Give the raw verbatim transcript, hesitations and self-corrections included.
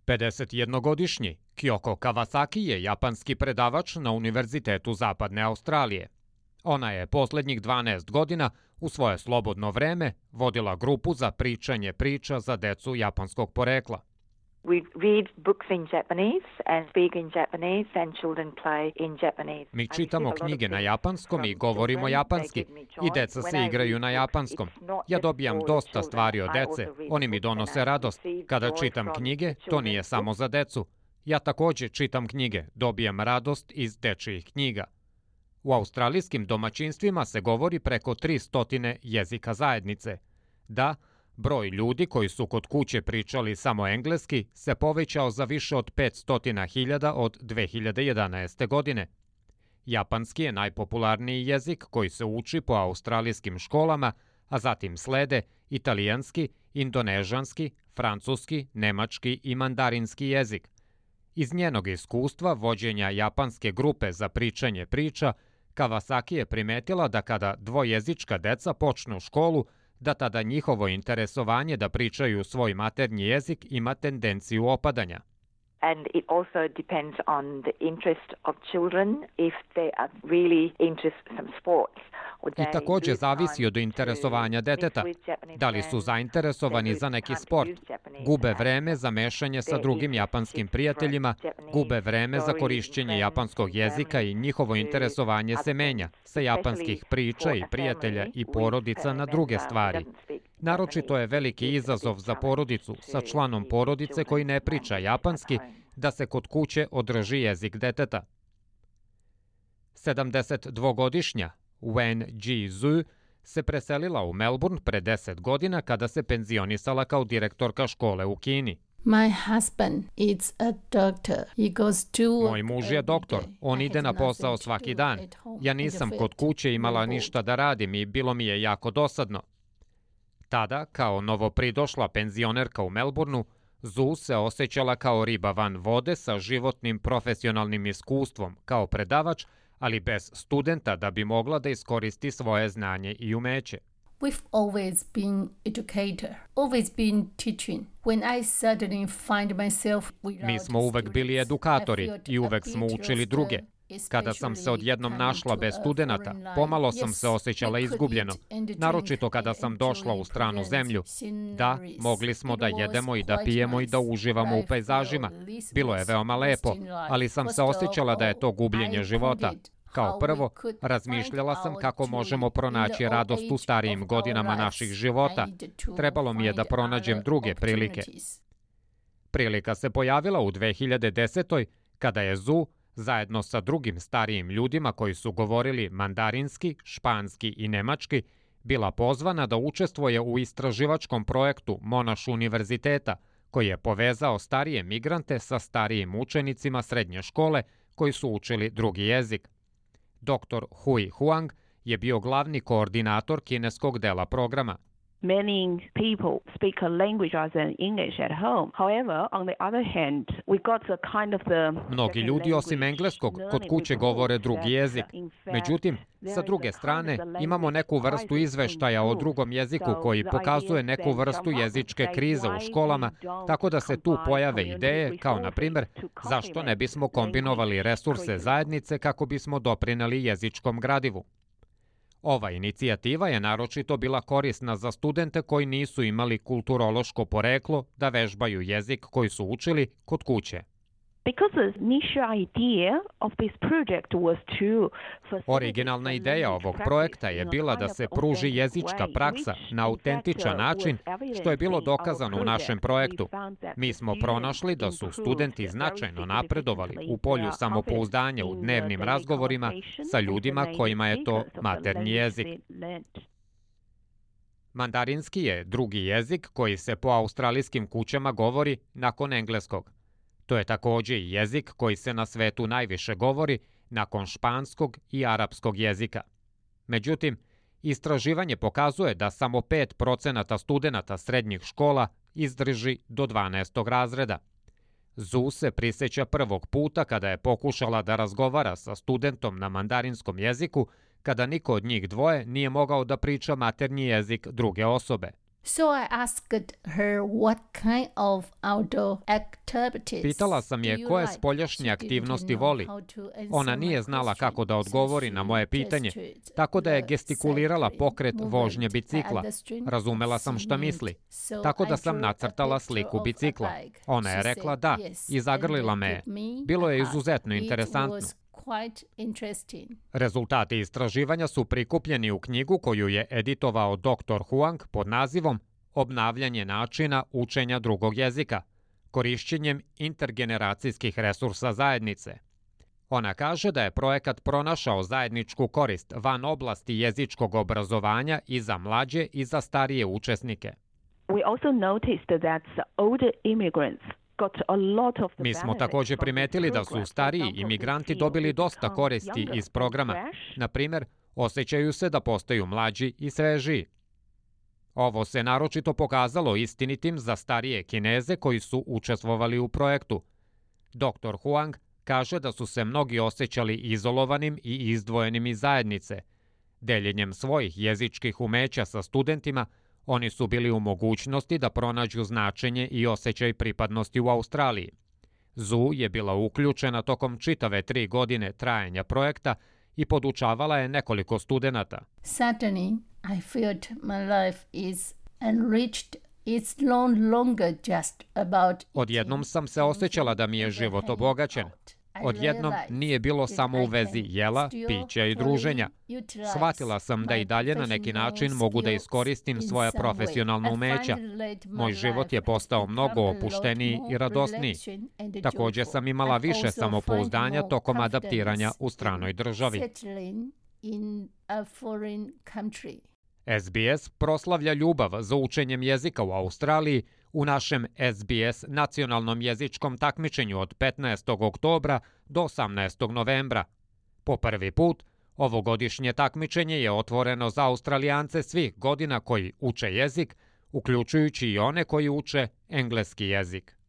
pedesetjednogodišnji Kyoko Kawasaki je japanski predavač na Univerzitetu Zapadne Australije. Ona je posljednjih dvanaest godina u svoje slobodno vreme vodila grupu za pričanje priča za decu japanskog porekla. We read books in Japanese and speak in Japanese and children play in Japanese. Mi čitamo knjige na japanskom i govorimo japanski i deca se igraju na japanskom. Ja dobijam dosta stvari od dece, oni mi donose radost. Kada čitam knjige, to nije samo za decu. Ja također čitam knjige, dobijam radost iz dečijih knjiga. U australijskim domaćinstvima se govori preko tristo jezika zajednice. Da, broj ljudi koji su kod kuće pričali samo engleski se povećao za više od petsto hiljada od dve hiljade jedanaeste. godine. Japanski je najpopularniji jezik koji se uči po australijskim školama, a zatim slede italijanski, indonežanski, francuski, nemački i mandarinski jezik. Iz njenog iskustva vođenja japanske grupe za pričanje priča, Kawasaki je primetila da kada dvojezička deca počnu školu, da tada njihovo interesovanje da pričaju svoj maternji jezik ima tendenciju opadanja. And it also depends on the interest of children if they are really interested in some sports. I također zavisi od interesovanja deteta. Da li su zainteresovani za neki sport, gube vreme za mešanje sa drugim japanskim prijateljima, gube vreme za korišćenje japanskog jezika i njihovo interesovanje se menja sa japanskih priča i prijatelja i porodica na druge stvari. Naročito je veliki izazov za porodicu sa članom porodice koji ne priča japanski da se kod kuće održi jezik deteta. sedamdesetdvogodišnja Wen Ji-zu se preselila u Melbourne pre deset godina kada se penzionisala kao direktorka škole u Kini. My husband is a doctor. He goes to Moj muž je doktor. On ide na posao svaki dan. Ja nisam kod kuće imala ništa da radim i bilo mi je jako dosadno. Tada, kao novopridošla penzionerka u Melbourneu, Zu se osjećala kao riba van vode sa životnim profesionalnim iskustvom, kao predavač, ali bez studenta da bi mogla da iskoristi svoje znanje i umeće. We've always been educator, always been teaching. When I suddenly find myself without Mi smo uvek bili edukatori i uvek smo učili druge. Kada sam se odjednom našla bez studenata, pomalo sam se osjećala izgubljeno, naročito kada sam došla u stranu zemlju. Da, mogli smo da jedemo i da pijemo i da uživamo u pejzažima. Bilo je veoma lepo, ali sam se osjećala da je to gubljenje života. Kao prvo, razmišljala sam kako možemo pronaći radost u starijim godinama naših života. Trebalo mi je da pronađem druge prilike. Prilika se pojavila u dve hiljade desetoj. kada je Zu zajedno sa drugim starijim ljudima koji su govorili mandarinski, španski i nemački, bila pozvana da učestvuje u istraživačkom projektu Monash univerziteta, koji je povezao starije migrante sa starijim učenicima srednje škole koji su učili drugi jezik. doktor Hui Huang je bio glavni koordinator kineskog dela programa. Many people speak a language other than English at home. However, on the other hand, we got a kind of the Mnogi ljudi osim engleskog kod kuće govore drugi jezik. Međutim, sa druge strane, imamo neku vrstu izveštaja o drugom jeziku koji pokazuje neku vrstu jezičke krize u školama, tako da se tu pojave ideje kao, na primjer, zašto ne bismo kombinovali resurse zajednice kako bismo doprineli jezičkom gradivu. Ova inicijativa je naročito bila korisna za studente koji nisu imali kulturološko poreklo da vežbaju jezik koji su učili kod kuće. Originalna ideja ovog projekta je bila da se pruži jezička praksa na autentičan način, što je bilo dokazano u našem projektu. Mi smo pronašli da su studenti značajno napredovali u polju samopouzdanja u dnevnim razgovorima sa ljudima kojima je to maternji jezik. Mandarinski je drugi jezik koji se po australijskim kućama govori nakon engleskog. To je također i jezik koji se na svetu najviše govori nakon španskog i arapskog jezika. Međutim, istraživanje pokazuje da samo pet procenata studenata srednjih škola izdrži do dvanaestog razreda. Zu se prisjeća prvog puta kada je pokušala da razgovara sa studentom na mandarinskom jeziku, kada niko od njih dvoje nije mogao da priča maternji jezik druge osobe. So I asked her what kind of outdoor activities. Pitala sam je koje spoljašnje aktivnosti voli. Ona nije znala kako da odgovori na moje pitanje, tako da je gestikulirala pokret vožnje bicikla. Razumela sam šta misli, tako da sam nacrtala sliku bicikla. Ona je rekla da i zagrlila me je. Bilo je izuzetno interesantno. Rezultati istraživanja su prikupljeni u knjigu koju je editovao doktor Huang pod nazivom Obnavljanje načina učenja drugog jezika, korišćenjem intergeneracijskih resursa zajednice. Ona kaže da je projekat pronašao zajedničku korist van oblasti jezičkog obrazovanja i za mlađe i za starije učesnike. We also noticed that older immigrants Mi smo također primetili da su stariji imigranti dobili dosta koristi iz programa. Na primjer, osjećaju se da postaju mlađi i svežiji. Ovo se naročito pokazalo istinitim za starije Kineze koji su učestvovali u projektu. doktor Huang kaže da su se mnogi osjećali izolovanim i izdvojenim iz zajednice. Deljenjem svojih jezičkih umeća sa studentima, oni su bili u mogućnosti da pronađu značenje i osjećaj pripadnosti u Australiji. Zhu je bila uključena tokom čitave tri godine trajanja projekta i podučavala je nekoliko studenata. Suddenly, I felt my life is enriched. It's no longer just about. Odjednom sam se osjećala da mi je život obogaćen. Odjednom nije bilo samo u vezi jela, pića i druženja. Shvatila sam da i dalje na neki način mogu da iskoristim svoja profesionalna umeća. Moj život je postao mnogo opušteniji i radosniji. Također sam imala više samopouzdanja tokom adaptiranja u stranoj državi. S B S proslavlja ljubav za učenjem jezika u Australiji u našem S B S nacionalnom jezičkom takmičenju od petnaestog oktobra do osamnaestog novembra. Po prvi put, ovogodišnje takmičenje je otvoreno za Australijance svih godina koji uče jezik, uključujući i one koji uče engleski jezik.